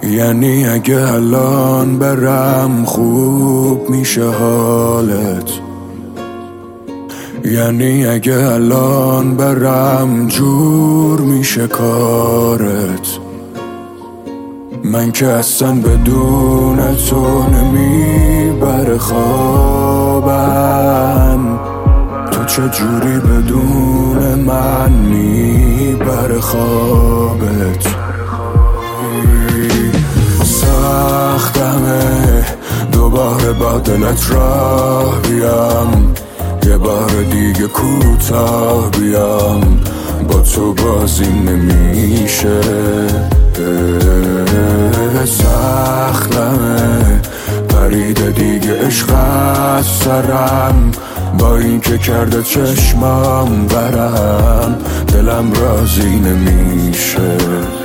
یعنی اگه الان برم خوب میشه حالت، یعنی اگه الان برم جور میشه کارت. من که اصلا بدون تو نمیبره خوابم، تو چجوری بدون من میبره خوابت. سختمه دوباره با دلت راه بیام، یه بار دیگه کوتاه بیام، با تو بازی نمیشه. سختمه پریده دیگه عشق از سرم، با این که کرده چشمام برم، دلم راضی نمیشه.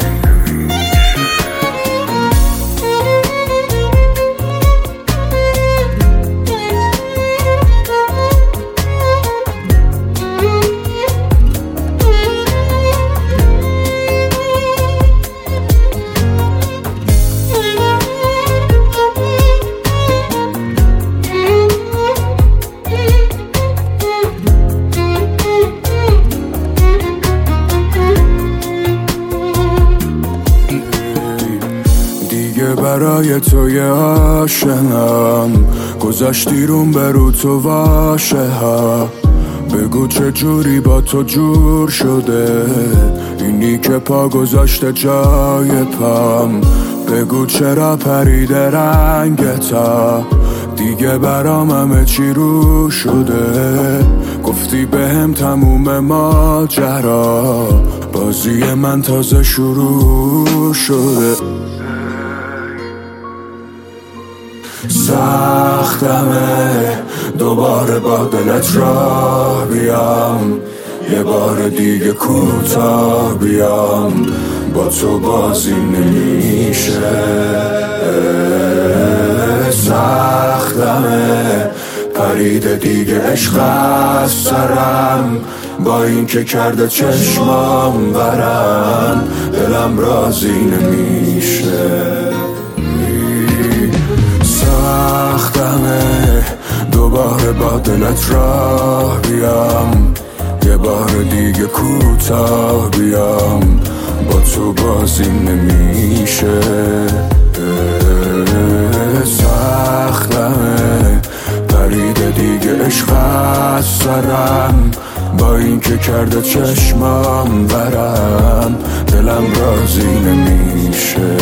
برای توی عاشقم گذاشتی روم برو تو واشه ها. بگو چه جوری با تو جور شده، اینی که پا گذاشته جای پام. بگو چرا پریده رنگتا، دیگه برام همه چی رو شده. گفتی بهم تموم ماجرا، بازی من تازه شروع شده. سختمه دوباره با دلت راه بیام، یه بار دیگه کوتاه بیام، با تو بازی نمیشه. سختمه پریده دیگه عشق از سرم، با این که کرده چشمام برم، دلم راضی نمیشه. سختمه دوباره با دلت راه بیام، یه بار دیگه کوتاه بیام، با تو بازی نمیشه. سختمه پریده دیگه عشق از سرم، با این که کرده چشمام برم، دلم راضی نمیشه.